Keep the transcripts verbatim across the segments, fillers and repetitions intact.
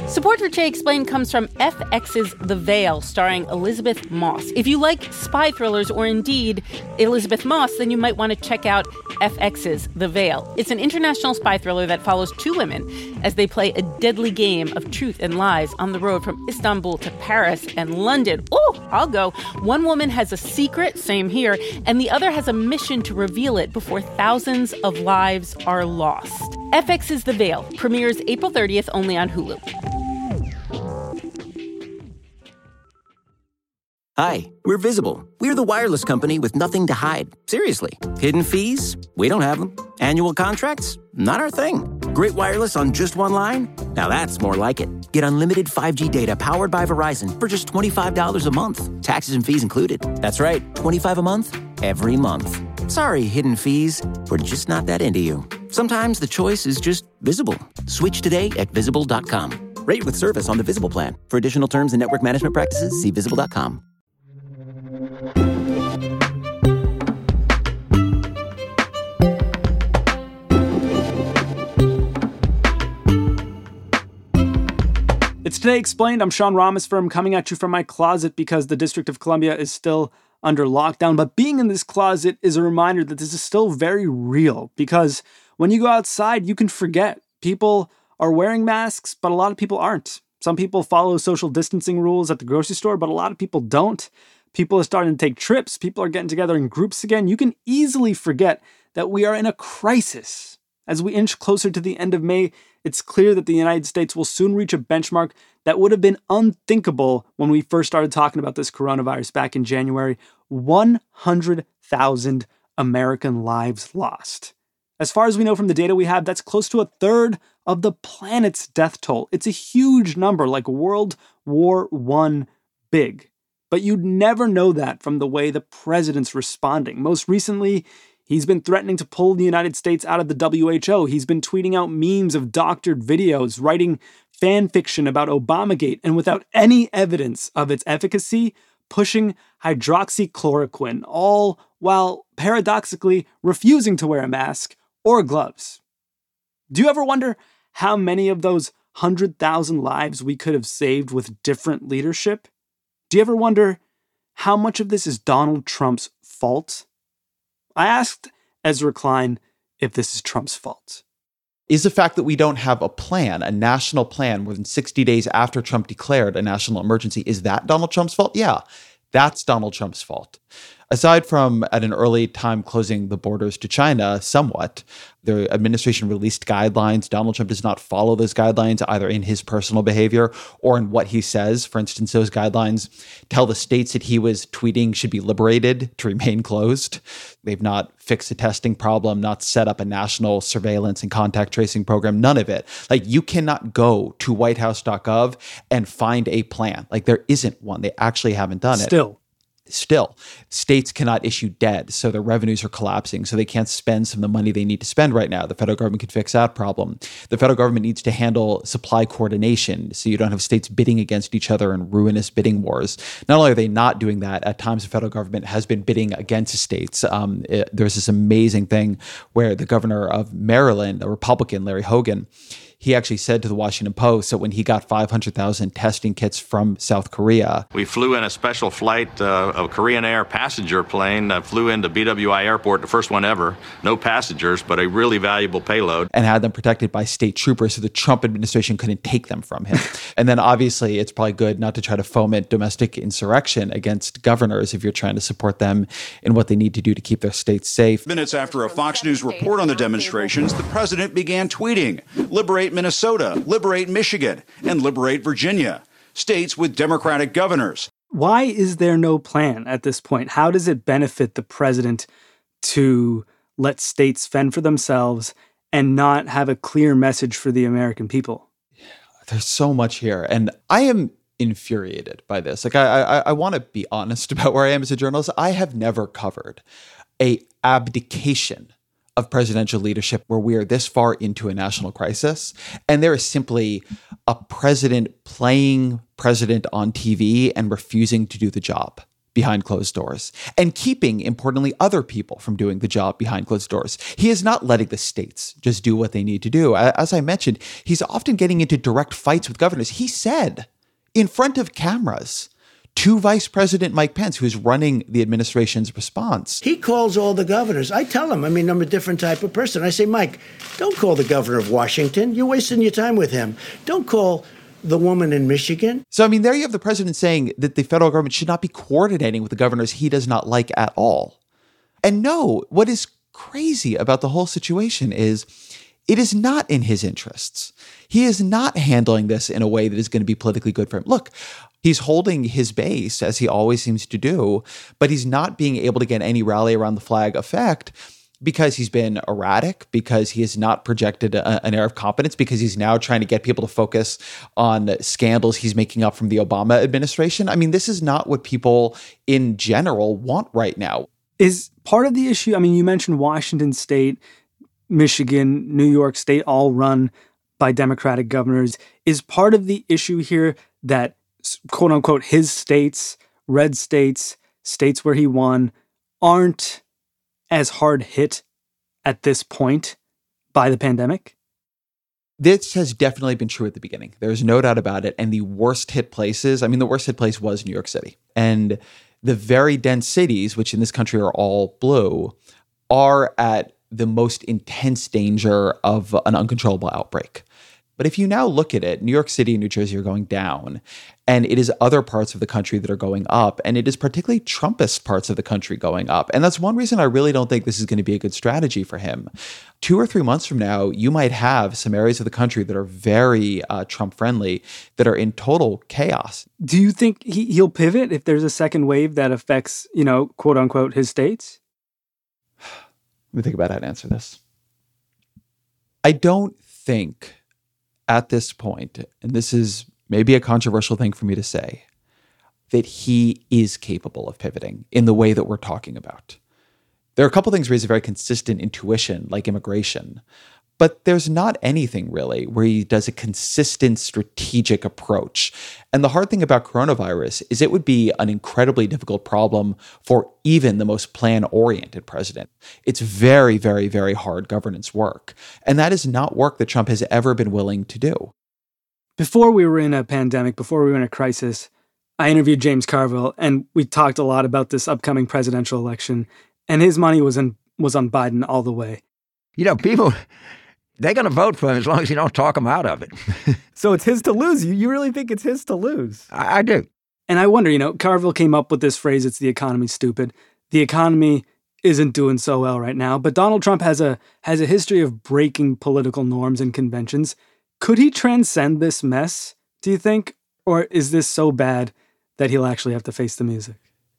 Support for Che Explained comes from F X's The Veil, starring Elizabeth Moss. If you like spy thrillers or indeed Elizabeth Moss, then you might want to check out F X's The Veil. It's an international spy thriller that follows two women as they play a deadly game of truth and lies on the road from Istanbul to Paris and London. Oh, I'll go. One woman has a secret, same here, and the other has a mission to reveal it before thousands of lives are lost. F X's The Veil premieres April thirtieth only on Hulu. Hi, we're Visible. We're the wireless company with nothing to hide. Seriously. Hidden fees? We don't have them. Annual contracts? Not our thing. Great wireless on just one line? Now that's more like it. Get unlimited five G data powered by Verizon for just twenty-five dollars a month. Taxes and fees included. That's right, twenty-five dollars a month, every month. Sorry, hidden fees. We're just not that into you. Sometimes the choice is just Visible. Switch today at visible dot com. Rate with service on the Visible plan. For additional terms and network management practices, see visible dot com. It's Today Explained. I'm Sean Rameswaram, coming at you from my closet because the District of Columbia is still under lockdown. But being in this closet is a reminder that this is still very real, because when you go outside, you can forget. People are wearing masks, but a lot of people aren't. Some people follow social distancing rules at the grocery store, but a lot of people don't. People are starting to take trips. People are getting together in groups again. You can easily forget that we are in a crisis. As we inch closer to the end of May, it's clear that the United States will soon reach a benchmark that would have been unthinkable when we first started talking about this coronavirus back in January. one hundred thousand American lives lost. As far as we know from the data we have, that's close to a third of the planet's death toll. It's a huge number, like World War One big. But you'd never know that from the way the president's responding. Most recently, he's been threatening to pull the United States out of the W H O. He's been tweeting out memes of doctored videos, writing fan fiction about Obamagate, and without any evidence of its efficacy, pushing hydroxychloroquine, all while paradoxically refusing to wear a mask or gloves. Do you ever wonder how many of those one hundred thousand lives we could have saved with different leadership? Do you ever wonder how much of this is Donald Trump's fault? I asked Ezra Klein if this is Trump's fault. Is the fact that we don't have a plan, a national plan, more than sixty days after Trump declared a national emergency, is that Donald Trump's fault? Yeah, that's Donald Trump's fault. Aside from at an early time closing the borders to China somewhat, the administration released guidelines. Donald Trump does not follow those guidelines either in his personal behavior or in what he says. For instance, those guidelines tell the states that he was tweeting should be liberated to remain closed. They've not fixed the testing problem, not set up a national surveillance and contact tracing program, none of it. Like, you cannot go to white house dot gov and find a plan. Like, there isn't one. They actually haven't done it. Still. Still, states cannot issue debt, so their revenues are collapsing, so they can't spend some of the money they need to spend right now. The federal government could fix that problem. The federal government needs to handle supply coordination, so you don't have states bidding against each other in ruinous bidding wars. Not only are they not doing that, at times the federal government has been bidding against states. Um, it, there's this amazing thing where the governor of Maryland, a Republican, Larry Hogan, he actually said to the Washington Post that when he got five hundred thousand testing kits from South Korea. We flew in a special flight uh, of Korean Air passenger plane, uh, flew into B W I Airport, the first one ever, no passengers, but a really valuable payload. And had them protected by state troopers so the Trump administration couldn't take them from him. And then obviously it's probably good not to try to foment domestic insurrection against governors if you're trying to support them in what they need to do to keep their states safe. Minutes after a Fox News report on the demonstrations, the president began tweeting, "Liberate Minnesota, liberate Michigan, and liberate Virginia, states with Democratic governors." Why is there no plan at this point? How does it benefit the president to let states fend for themselves and not have a clear message for the American people? There's so much here. And I am infuriated by this. Like, I, I, I want to be honest about where I am as a journalist. I have never covered a abdication of presidential leadership where we are this far into a national crisis, and there is simply a president playing president on T V and refusing to do the job behind closed doors and keeping, importantly, other people from doing the job behind closed doors. He is not letting the states just do what they need to do. As I mentioned, he's often getting into direct fights with governors. He said in front of cameras to Vice President Mike Pence, who's running the administration's response. He calls all the governors. I tell him, I mean, I'm a different type of person. I say, Mike, don't call the governor of Washington. You're wasting your time with him. Don't call the woman in Michigan. So, I mean, there you have the president saying that the federal government should not be coordinating with the governors he does not like at all. And no, what is crazy about the whole situation is it is not in his interests. He is not handling this in a way that is going to be politically good for him. Look, he's holding his base, as he always seems to do, but he's not being able to get any rally around the flag effect because he's been erratic, because he has not projected a, an air of competence, because he's now trying to get people to focus on scandals he's making up from the Obama administration. I mean, this is not what people in general want right now. Is part of the issue, I mean, you mentioned Washington State, Michigan, New York State, all run by Democratic governors. Is part of the issue here that, quote unquote, his states, red states, states where he won, aren't as hard hit at this point by the pandemic? This has definitely been true at the beginning. There's no doubt about it. And the worst hit places, I mean, the worst hit place was New York City. And the very dense cities, which in this country are all blue, are at the most intense danger of an uncontrollable outbreak. But if you now look at it, New York City and New Jersey are going down, and it is other parts of the country that are going up, and it is particularly Trumpist parts of the country going up. And that's one reason I really don't think this is going to be a good strategy for him. Two or three months from now, you might have some areas of the country that are very uh, Trump-friendly that are in total chaos. Do you think he, he'll pivot if there's a second wave that affects, you know, quote unquote, his states? Let me think about how to answer this. I don't think at this point, and this is maybe a controversial thing for me to say, that he is capable of pivoting in the way that we're talking about. There are a couple things where he has a very consistent intuition, like immigration, but there's not anything really where he does a consistent strategic approach. And the hard thing about coronavirus is it would be an incredibly difficult problem for even the most plan-oriented president. It's very, very, very hard governance work. And that is not work that Trump has ever been willing to do. Before we were in a pandemic, before we were in a crisis, I interviewed James Carville, and we talked a lot about this upcoming presidential election, and his money was in, was on Biden all the way. You know, people, they're going to vote for him as long as you don't talk them out of it. So it's his to lose. You, you really think it's his to lose? I, I do. And I wonder, you know, Carville came up with this phrase, it's the economy, stupid. The economy isn't doing so well right now, but Donald Trump has a has a history of breaking political norms and conventions. Could he transcend this mess, do you think? Or is this so bad that he'll actually have to face the music?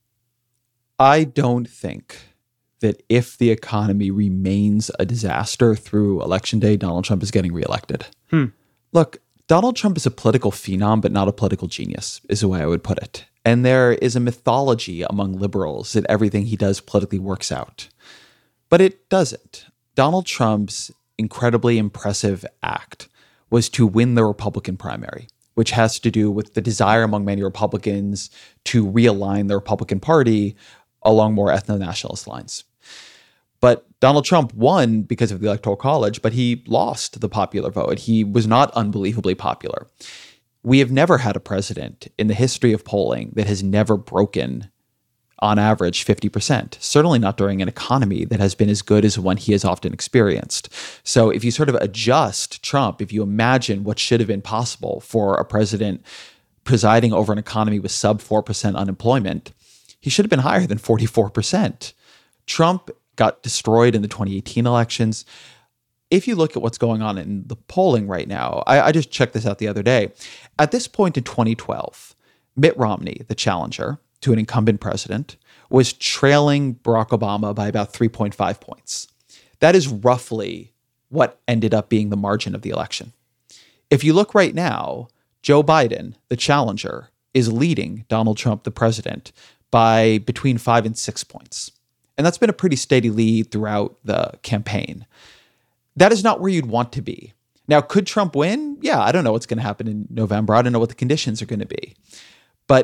I don't think that if the economy remains a disaster through Election Day, Donald Trump is getting reelected. Hmm. Look, Donald Trump is a political phenom, but not a political genius, is the way I would put it. And there is a mythology among liberals that everything he does politically works out. But it doesn't. Donald Trump's incredibly impressive act was to win the Republican primary, which has to do with the desire among many Republicans to realign the Republican Party along more ethno-nationalist lines. But Donald Trump won because of the Electoral College, but he lost the popular vote. He was not unbelievably popular. We have never had a president in the history of polling that has never broken, on average, fifty percent. Certainly not during an economy that has been as good as one he has often experienced. So if you sort of adjust Trump, if you imagine what should have been possible for a president presiding over an economy with sub four percent unemployment, he should have been higher than forty-four percent. Trump got destroyed in the twenty eighteen elections. If you look at what's going on in the polling right now, I, I just checked this out the other day. At this point in twenty twelve, Mitt Romney, the challenger to an incumbent president, was trailing Barack Obama by about three point five points. That is roughly what ended up being the margin of the election. If you look right now, Joe Biden, the challenger, is leading Donald Trump, the president, by between five and six points. And that's been a pretty steady lead throughout the campaign. That is not where you'd want to be. Now, could Trump win? Yeah, I don't know what's going to happen in November. I don't know what the conditions are going to be. But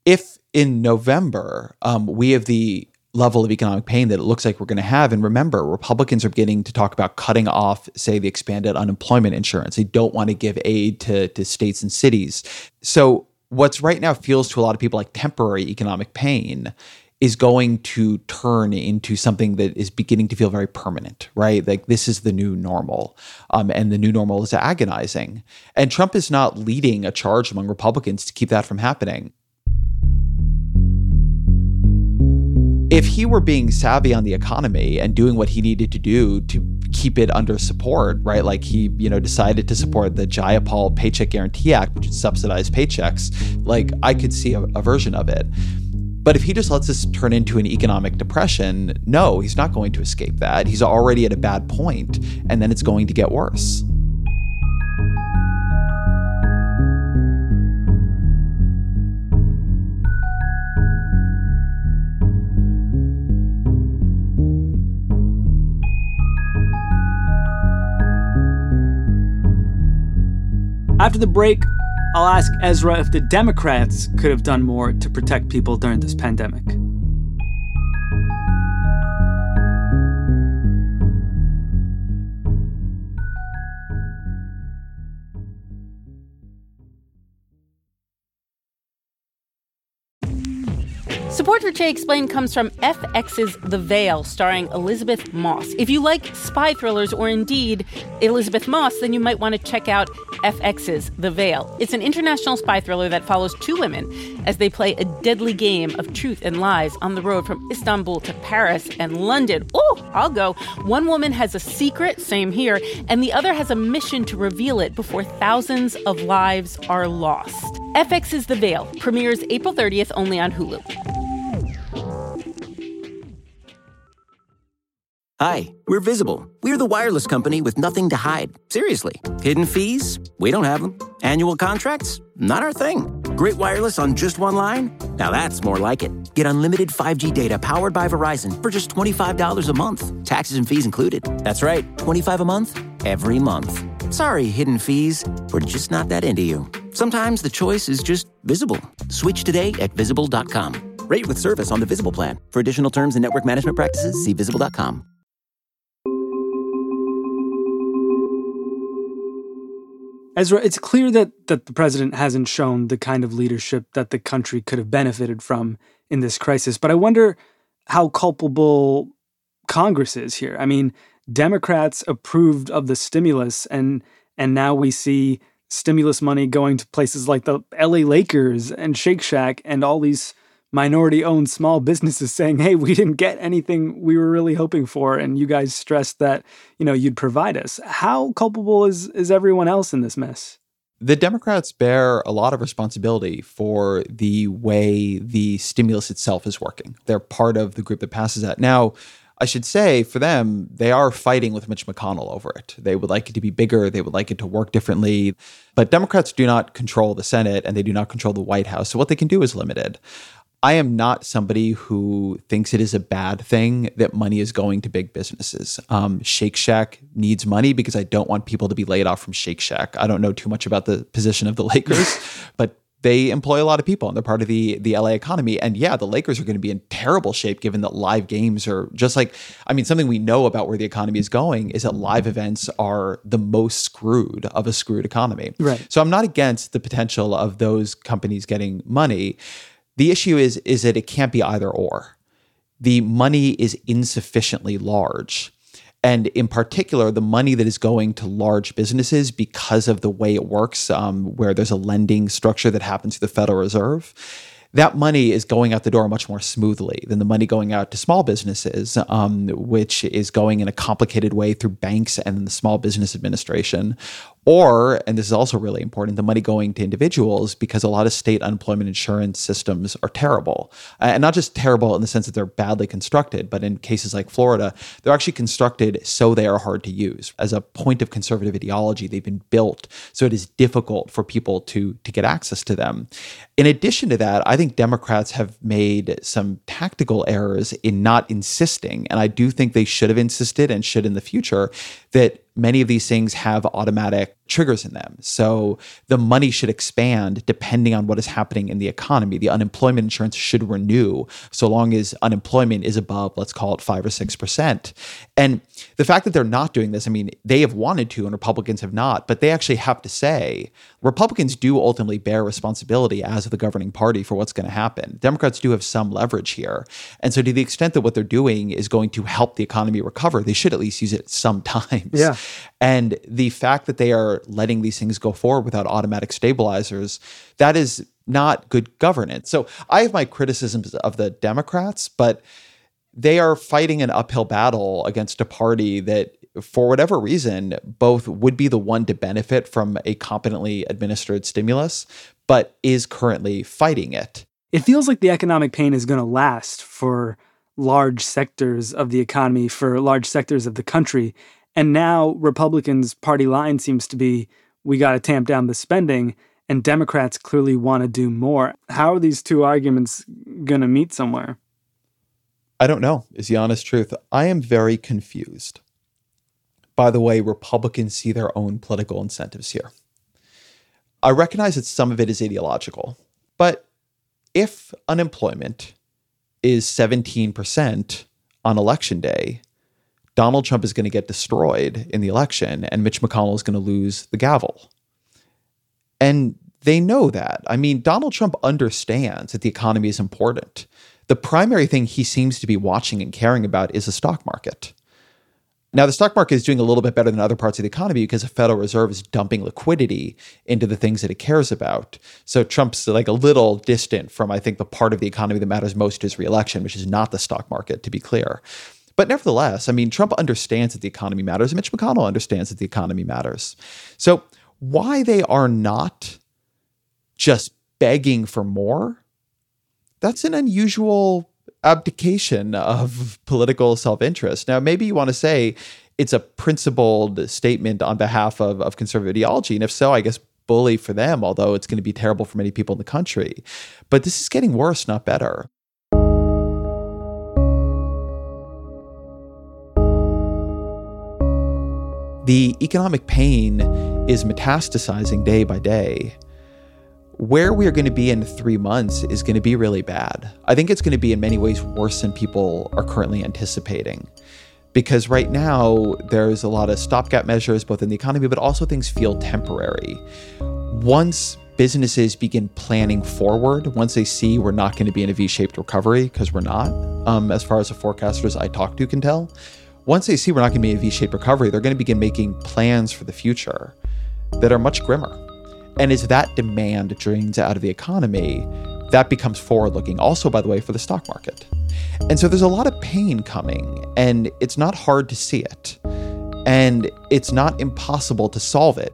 if in November um, we have the level of economic pain that it looks like we're going to have, and remember, Republicans are beginning to talk about cutting off, say, the expanded unemployment insurance. They don't want to give aid to, to states and cities. So what's right now feels to a lot of people like temporary economic pain is going to turn into something that is beginning to feel very permanent, right? Like this is the new normal, um, and the new normal is agonizing. And Trump is not leading a charge among Republicans to keep that from happening. If he were being savvy on the economy and doing what he needed to do to keep it under support, right? Like he, you know, decided to support the Jayapal Paycheck Guarantee Act, which is subsidized paychecks, like I could see a, a version of it. But if he just lets this turn into an economic depression, no, he's not going to escape that. He's already at a bad point, and then it's going to get worse. After the break, I'll ask Ezra if the Democrats could have done more to protect people during this pandemic. Support for Che Explained comes from F X's The Veil, starring Elizabeth Moss. If you like spy thrillers or indeed Elizabeth Moss, then you might want to check out F X's The Veil. It's an international spy thriller that follows two women as they play a deadly game of truth and lies on the road from Istanbul to Paris and London. Oh, I'll go. One woman has a secret, same here, and the other has a mission to reveal it before thousands of lives are lost. F X's The Veil premieres April thirtieth only on Hulu. Hi, we're Visible. We're the wireless company with nothing to hide. Seriously. Hidden fees? We don't have them. Annual contracts? Not our thing. Great wireless on just one line? Now that's more like it. Get unlimited five G data powered by Verizon for just twenty-five dollars a month. Taxes and fees included. That's right, twenty-five dollars a month, every month. Sorry, hidden fees. We're just not that into you. Sometimes the choice is just Visible. Switch today at visible dot com. Rate with service on the Visible plan. For additional terms and network management practices, see visible dot com. Ezra, it's clear that, that the president hasn't shown the kind of leadership that the country could have benefited from in this crisis. But I wonder how culpable Congress is here. I mean, Democrats approved of the stimulus, and and now we see stimulus money going to places like the L A Lakers and Shake Shack and all these minority-owned small businesses saying, hey, we didn't get anything we were really hoping for, and you guys stressed that, you know, you'd provide us. How culpable is, is everyone else in this mess? The Democrats bear a lot of responsibility for the way the stimulus itself is working. They're part of the group that passes that. Now, I should say, for them, they are fighting with Mitch McConnell over it. They would like it to be bigger. They would like it to work differently. But Democrats do not control the Senate, and they do not control the White House. So what they can do is limited. I am not somebody who thinks it is a bad thing that money is going to big businesses. Um, Shake Shack needs money because I don't want people to be laid off from Shake Shack. I don't know too much about the position of the Lakers, but they employ a lot of people and they're part of the, the L A economy. And yeah, the Lakers are going to be in terrible shape given that live games are just like, I mean, something we know about where the economy is going is that live events are the most screwed of a screwed economy. Right. So I'm not against the potential of those companies getting money. The issue is, is that it can't be either or. The money is insufficiently large. And in particular, the money that is going to large businesses because of the way it works, um, where there's a lending structure that happens through the Federal Reserve, that money is going out the door much more smoothly than the money going out to small businesses, um, which is going in a complicated way through banks and the Small Business Administration. Or, and this is also really important, the money going to individuals because a lot of state unemployment insurance systems are terrible. Uh, and not just terrible in the sense that they're badly constructed, but in cases like Florida, they're actually constructed so they are hard to use. As a point of conservative ideology, they've been built so it is difficult for people to, to get access to them. In addition to that, I think Democrats have made some tactical errors in not insisting, and I do think they should have insisted and should in the future, that many of these things have automatic triggers in them. So the money should expand depending on what is happening in the economy. The unemployment insurance should renew so long as unemployment is above, let's call it five or six percent. And the fact that they're not doing this, I mean, they have wanted to and Republicans have not, but they actually have to say, Republicans do ultimately bear responsibility as the governing party for what's going to happen. Democrats do have some leverage here. And so to the extent that what they're doing is going to help the economy recover, they should at least use it sometimes. Yeah. And the fact that they are letting these things go forward without automatic stabilizers, that is not good governance. So I have my criticisms of the Democrats, but they are fighting an uphill battle against a party that, for whatever reason, both would be the one to benefit from a competently administered stimulus, but is currently fighting it. It feels like the economic pain is going to last for large sectors of the economy, for large sectors of the country. And now Republicans' party line seems to be, we got to tamp down the spending, and Democrats clearly want to do more. How are these two arguments going to meet somewhere? I don't know, is the honest truth. I am very confused by the way Republicans see their own political incentives here. I recognize that some of it is ideological, but if unemployment is seventeen percent on election day, Donald Trump is going to get destroyed in the election and Mitch McConnell is going to lose the gavel. And they know that. I mean, Donald Trump understands that the economy is important. The primary thing he seems to be watching and caring about is the stock market. Now, the stock market is doing a little bit better than other parts of the economy because the Federal Reserve is dumping liquidity into the things that it cares about. So Trump's like a little distant from, I think, the part of the economy that matters most to his reelection, which is not the stock market, to be clear. But nevertheless, I mean, Trump understands that the economy matters, and Mitch McConnell understands that the economy matters. So why they are not just begging for more, that's an unusual abdication of political self-interest. Now, maybe you want to say it's a principled statement on behalf of, of conservative ideology. And if so, I guess bully for them, although it's going to be terrible for many people in the country. But this is getting worse, not better. The economic pain is metastasizing day by day. Where we are going to be in three months is going to be really bad. I think it's going to be in many ways worse than people are currently anticipating. Because right now, there's a lot of stopgap measures, both in the economy, but also things feel temporary. Once businesses begin planning forward, once they see we're not going to be in a V-shaped recovery, because we're not, um, as far as the forecasters I talk to can tell, once they see we're not going to be in a V-shaped recovery, they're going to begin making plans for the future that are much grimmer. And as that demand drains out of the economy, that becomes forward-looking also, by the way, for the stock market. And so there's a lot of pain coming, and it's not hard to see it. And it's not impossible to solve it.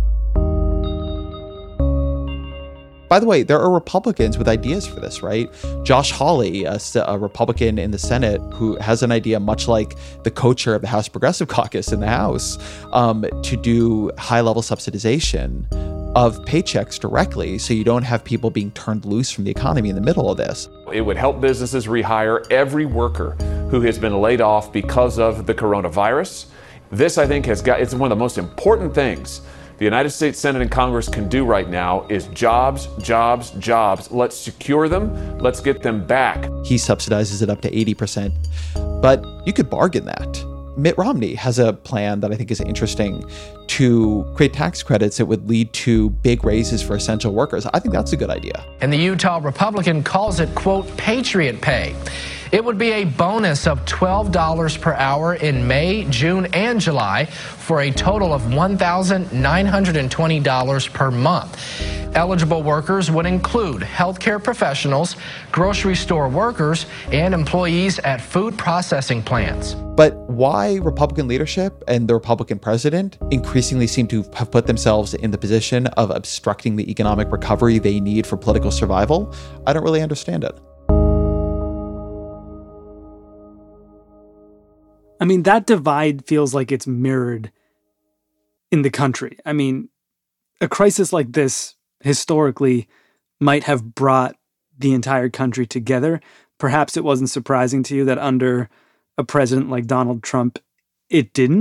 By the way, there are Republicans with ideas for this, right? Josh Hawley, a, a Republican in the Senate who has an idea much like the co-chair of the House Progressive Caucus in the House, um, to do high-level subsidization of paychecks directly so you don't have people being turned loose from the economy in the middle of this. It would help businesses rehire every worker who has been laid off because of the coronavirus. This, I think, has got, it's one of the most important things the United States Senate and Congress can do right now is jobs, jobs, jobs. Let's secure them. Let's get them back. He subsidizes it up to eighty percent, but you could bargain that. Mitt Romney has a plan that I think is interesting to create tax credits that would lead to big raises for essential workers. I think that's a good idea. And the Utah Republican calls it, quote, Patriot Pay. It would be a bonus of twelve dollars per hour in May, June, and July for a total of one thousand nine hundred twenty dollars per month. Eligible workers would include healthcare professionals, grocery store workers, and employees at food processing plants. But why Republican leadership and the Republican president increasingly seem to have put themselves in the position of obstructing the economic recovery they need for political survival, I don't really understand it. I mean, that divide feels like it's mirrored in the country. I mean, a crisis like this historically might have brought the entire country together. Perhaps it wasn't surprising to you that under a president like Donald Trump, it didn't.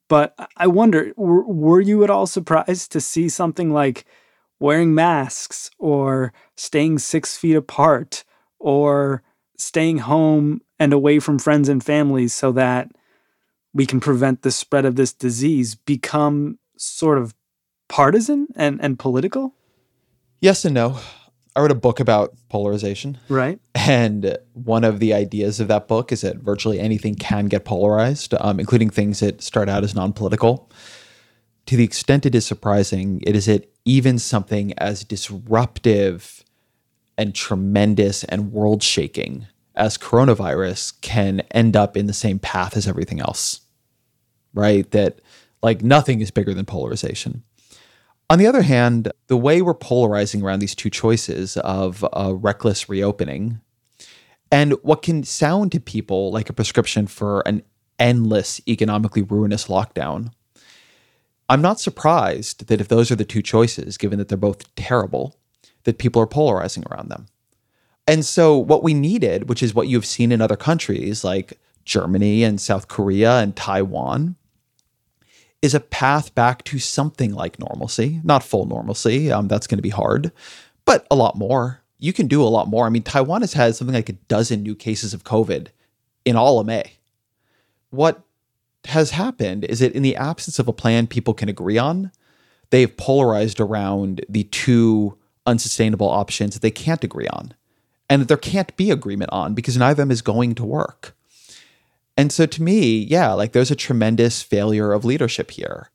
But I wonder, were, were you at all surprised to see something like wearing masks or staying six feet apart or staying home and away from friends and families so that we can prevent the spread of this disease become sort of partisan and, and political? Yes and no. I wrote a book about polarization. Right. And one of the ideas of that book is that virtually anything can get polarized, um, including things that start out as non-political. To the extent it is surprising, it is that even something as disruptive and tremendous and world-shaking as coronavirus can end up in the same path as everything else, right? That like nothing is bigger than polarization. On the other hand, the way we're polarizing around these two choices of a reckless reopening and what can sound to people like a prescription for an endless, economically ruinous lockdown, I'm not surprised that if those are the two choices, given that they're both terrible, that people are polarizing around them. And so what we needed, which is what you've seen in other countries like Germany and South Korea and Taiwan, is a path back to something like normalcy, not full normalcy. Um, that's going to be hard, but a lot more. You can do a lot more. I mean, Taiwan has had something like a dozen new cases of COVID in all of May. What has happened is that in the absence of a plan people can agree on, they've polarized around the two unsustainable options that they can't agree on and that there can't be agreement on because neither of them is going to work. And so to me, yeah, like there's a tremendous failure of leadership here.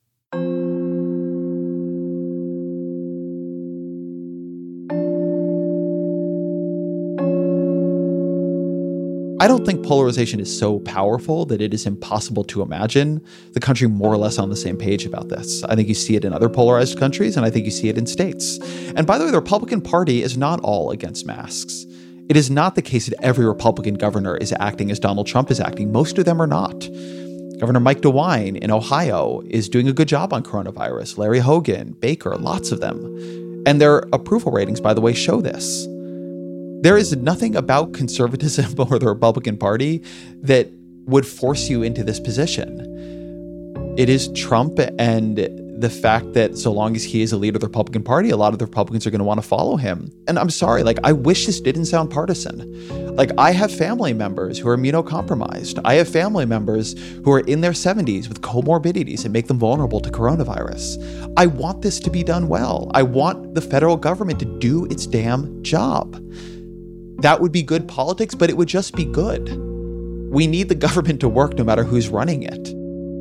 I don't think polarization is so powerful that it is impossible to imagine the country more or less on the same page about this. I think you see it in other polarized countries, and I think you see it in states. And by the way, the Republican Party is not all against masks. It is not the case that every Republican governor is acting as Donald Trump is acting. Most of them are not. Governor Mike DeWine in Ohio is doing a good job on coronavirus. Larry Hogan, Baker, lots of them. And their approval ratings, by the way, show this. There is nothing about conservatism or the Republican Party that would force you into this position. It is Trump and the fact that so long as he is a leader of the Republican Party, a lot of the Republicans are going to want to follow him. And I'm sorry, like, I wish this didn't sound partisan. Like, I have family members who are immunocompromised. I have family members who are in their seventies with comorbidities that make them vulnerable to coronavirus. I want this to be done well. I want the federal government to do its damn job. That would be good politics, but it would just be good. We need the government to work no matter who's running it.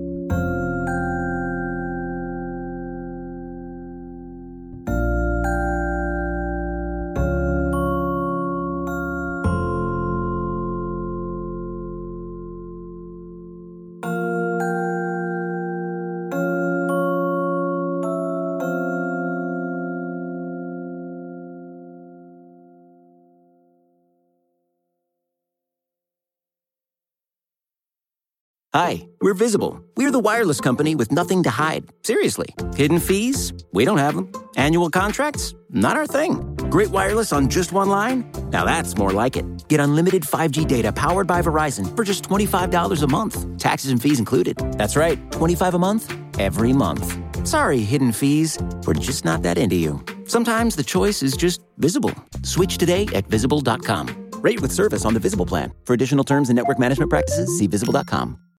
Hi, we're Visible. We're the wireless company with nothing to hide. Seriously. Hidden fees? We don't have them. Annual contracts? Not our thing. Great wireless on just one line? Now that's more like it. Get unlimited five G data powered by Verizon for just twenty-five dollars a month. Taxes and fees included. That's right, twenty-five dollars a month, every month. Sorry, hidden fees. We're just not that into you. Sometimes the choice is just Visible. Switch today at visible dot com. Rate with service on the Visible plan. For additional terms and network management practices, see visible dot com.